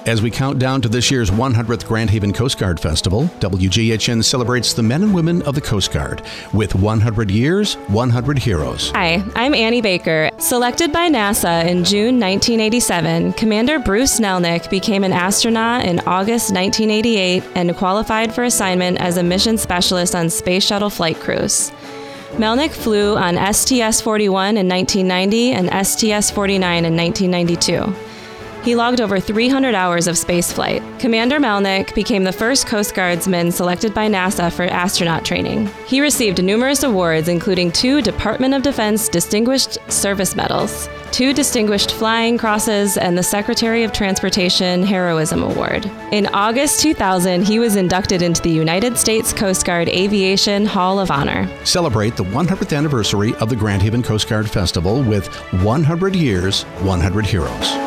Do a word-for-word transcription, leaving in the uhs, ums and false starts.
As we count down to this year's one hundredth Grand Haven Coast Guard Festival, W G H N celebrates the men and women of the Coast Guard with one hundred years, one hundred heroes. Hi, I'm Annie Baker. Selected by NASA in June nineteen eighty-seven, Commander Bruce Nelnick became an astronaut in August nineteen eighty-eight and qualified for assignment as a mission specialist on Space Shuttle flight crews. Melnick flew on S T S forty-one in nineteen ninety and S T S forty-nine in nineteen ninety-two. He logged over three hundred hours of spaceflight. Commander Melnick became the first Coast Guardsman selected by NASA for astronaut training. He received numerous awards, including two Department of Defense Distinguished Service Medals, two Distinguished Flying Crosses, and the Secretary of Transportation Heroism Award. In August two thousand, he was inducted into the United States Coast Guard Aviation Hall of Honor. Celebrate the one hundredth anniversary of the Grand Haven Coast Guard Festival with one hundred years, one hundred heroes.